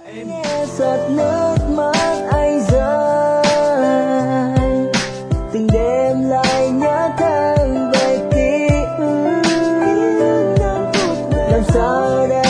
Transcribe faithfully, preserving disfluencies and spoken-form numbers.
nghe giọt nước mắt anh rơi, từng đêm lại nhớ thương về ký ức, làm sao đây